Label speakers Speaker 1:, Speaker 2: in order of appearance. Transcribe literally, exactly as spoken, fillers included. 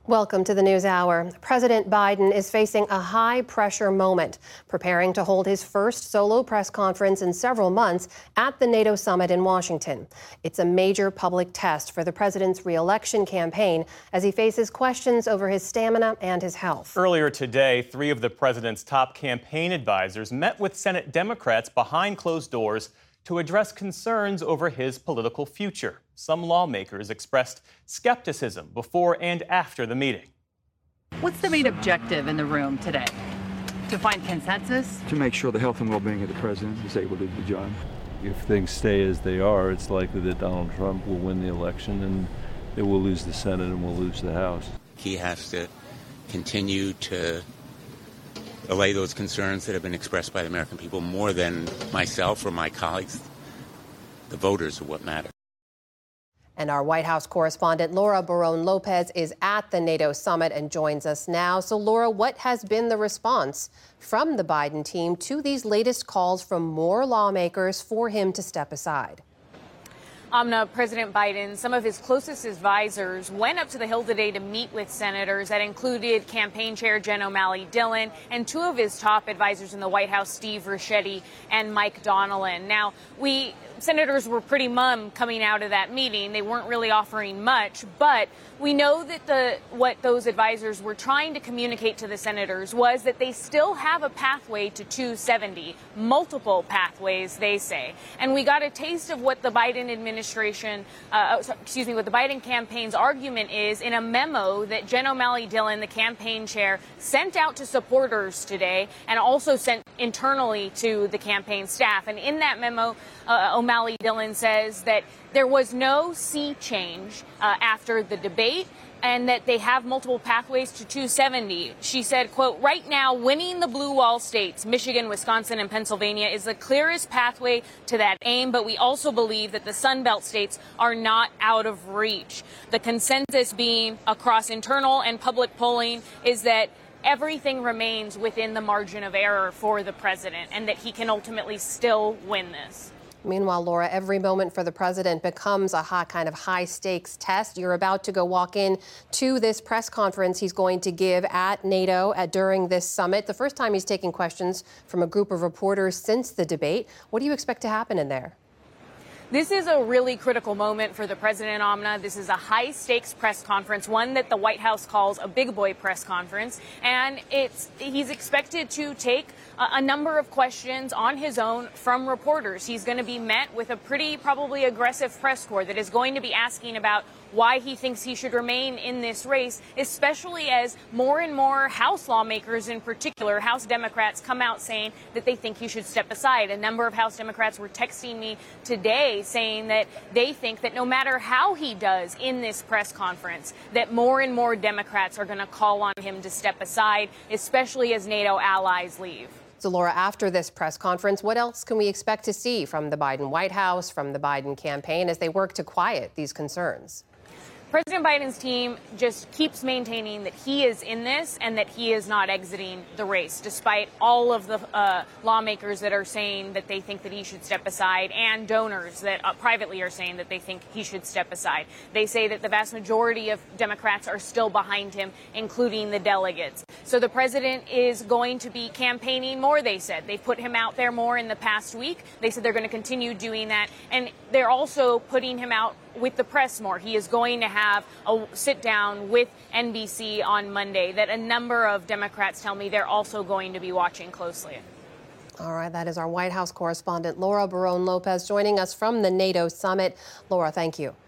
Speaker 1: Welcome to the News Hour. President Biden is facing a high-pressure moment, preparing to hold his first solo press conference in several months at the NATO summit in Washington. It's a major public test for the president's re-election campaign as he faces questions over his stamina and his health.
Speaker 2: Earlier today, three of the president's top campaign advisors met with Senate Democrats behind closed doors to address concerns over his political future. Some lawmakers expressed skepticism before and after the meeting.
Speaker 3: What's the main objective in the room today? To find consensus?
Speaker 4: To make sure the health and well-being of the president is able to do the job.
Speaker 5: If things stay as they are, it's likely that Donald Trump will win the election and it will lose the Senate and will lose the House.
Speaker 6: He has to continue to allay those concerns that have been expressed by the American people more than myself or my colleagues. The voters are what matter.
Speaker 1: And our White House correspondent Laura Barone-Lopez is at the NATO summit and joins us now. So, Laura, what has been the response from the Biden team to these latest calls from more lawmakers for him to step aside?
Speaker 7: Amna, President Biden, some of his closest advisors went up to the Hill today to meet with senators. That included campaign chair Jen O'Malley Dillon and two of his top advisors in the White House, Steve Ricchetti and Mike Donilon. Now, we senators were pretty mum coming out of that meeting. They weren't really offering much, but we know that the what those advisors were trying to communicate to the senators was that they still have a pathway to two seventy, multiple pathways, they say. And we got a taste of what the Biden administration, uh, excuse me, what the Biden campaign's argument is in a memo that Jen O'Malley Dillon, the campaign chair, sent out to supporters today and also sent internally to the campaign staff. And in that memo, uh, O'Malley Dillon says that there was no sea change uh, after the debate and that they have multiple pathways to two seventy. She said, quote, right now, winning the blue wall states, Michigan, Wisconsin, and Pennsylvania, is the clearest pathway to that aim. But we also believe that the Sun Belt states are not out of reach. The consensus being across internal and public polling is that everything remains within the margin of error for the president and that he can ultimately still win this.
Speaker 1: Meanwhile, Laura, every moment for the president becomes a high, kind of high-stakes test. You're about to go walk in to this press conference he's going to give at NATO at, during this summit. The first time he's taking questions from a group of reporters since the debate. What do you expect to happen in there?
Speaker 7: This is a really critical moment for the president, Amna. This is a high-stakes press conference, one that the White House calls a big boy press conference. And it's he's expected to take a, a number of questions on his own from reporters. He's going to be met with a pretty probably aggressive press corps that is going to be asking about why he thinks he should remain in this race, especially as more and more House lawmakers, in particular House Democrats, come out saying that they think he should step aside. A number of House Democrats were texting me today saying that they think that no matter how he does in this press conference, that more and more Democrats are going to call on him to step aside, especially as NATO allies leave.
Speaker 1: So, Laura, after this press conference, what else can we expect to see from the Biden White House, from the Biden campaign, as they work to quiet these concerns?
Speaker 7: President Biden's team just keeps maintaining that he is in this and that he is not exiting the race, despite all of the uh, lawmakers that are saying that they think that he should step aside and donors that uh, privately are saying that they think he should step aside. They say that the vast majority of Democrats are still behind him, including the delegates. So the president is going to be campaigning more, they said. They put him out there more in the past week. They said they're going to continue doing that. And they're also putting him out with the press more. He is going to have a sit down with N B C on Monday that a number of Democrats tell me they're also going to be watching closely.
Speaker 1: All right, that is our White House correspondent Laura Barone-Lopez joining us from the NATO summit. Laura, thank you.